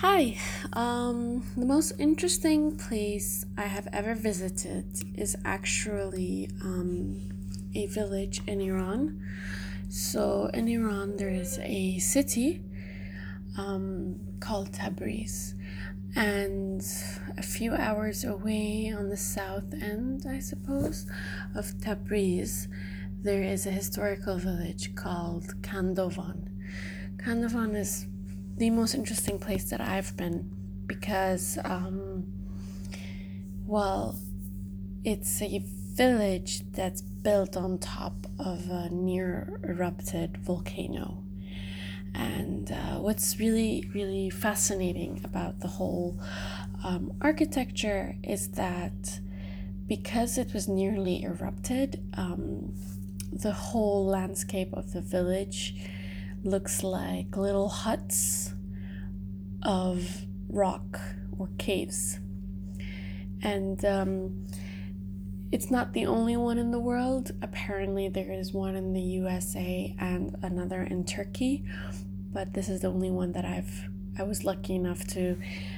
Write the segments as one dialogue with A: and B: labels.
A: Hi. The most interesting place I have ever visited is actually a village in Iran. So, in Iran, there is a city called Tabriz, and a few hours away on the south end, I suppose, of Tabriz, there is a historical village called Kandovan. Kandovan is the most interesting place that I've been because, well, it's a village that's built on top of a near erupted volcano. And what's really, really fascinating about the whole architecture is that because it was nearly erupted, the whole landscape of the village looks like little huts of rock or caves. And it's not the only one in the world. Apparently, there is one in the USA and another in Turkey, but this is the only one that I was lucky enough to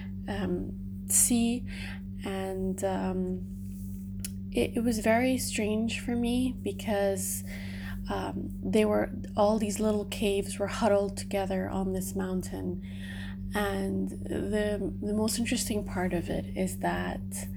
A: see, and it was very strange for me because they were all these little caves were huddled together on this mountain, and the most interesting part of it is that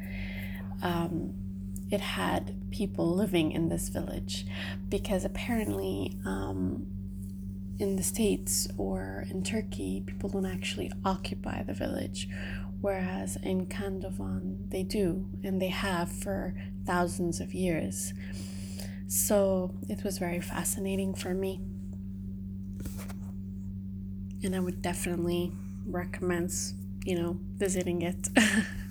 A: it had people living in this village, because apparently in the States or in Turkey, people don't actually occupy the village, whereas in Kandovan they do, and they have for thousands of years. So it was very fascinating for me, and I would definitely recommend, visiting it.